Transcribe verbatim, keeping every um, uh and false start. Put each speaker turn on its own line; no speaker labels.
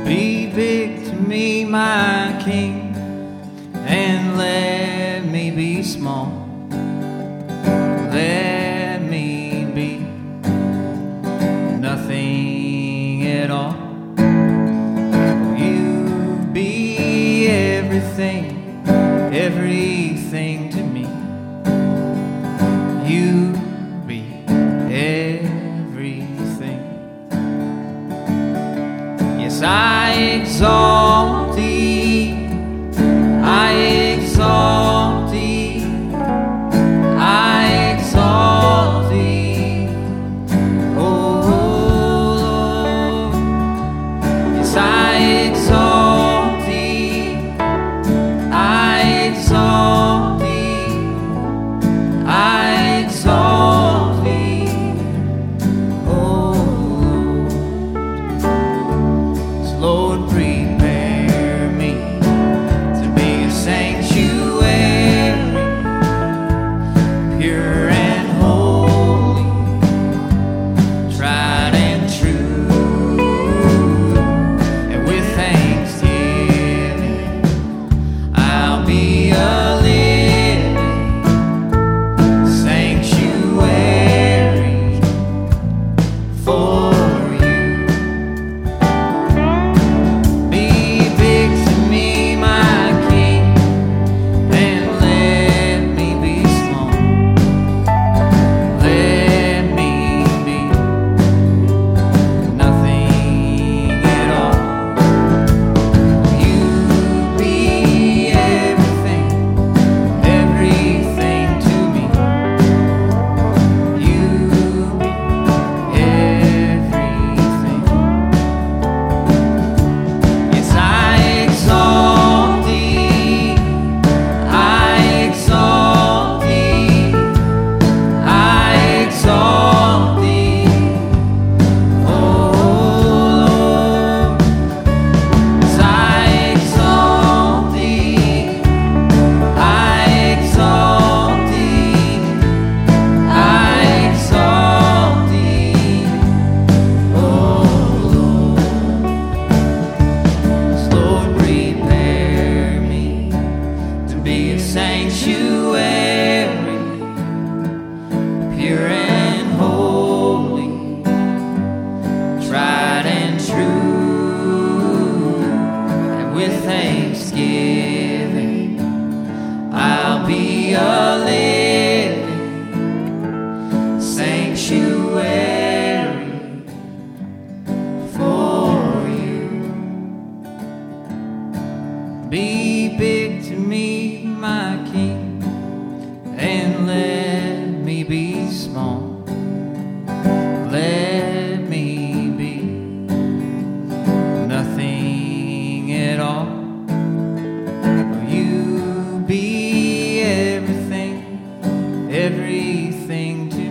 Be big to me, my King, and let me be small. Let me be nothing at all. You be everything, everything to me. You be everything. Yes, I exalt thee, I exalt thee, I exalt thee, oh Lord. Yes, I exalt thee, I exalt thee, I exalt thee, oh Lord. So Lord, prepare me to be a sanctuary, pure and holy, tried and true, and with thanksgiving I'll be a living sanctuary for you. Be big to me, my King, and let me be small. Let me be nothing at all. You be everything, everything to me. You be everything. Yes, I exalt thee, I exalt thee, I exalt thee, oh Lord. Yes, I exalt thee, I exalt thee, I exalt thee, oh Lord. Lord, prepare me to be a sanctuary, pure and holy, tried and true, and with thanksgiving I'll be a living sanctuary for you. Be big to me, my King, and let me be small. Let me be nothing at all. You be everything, everything to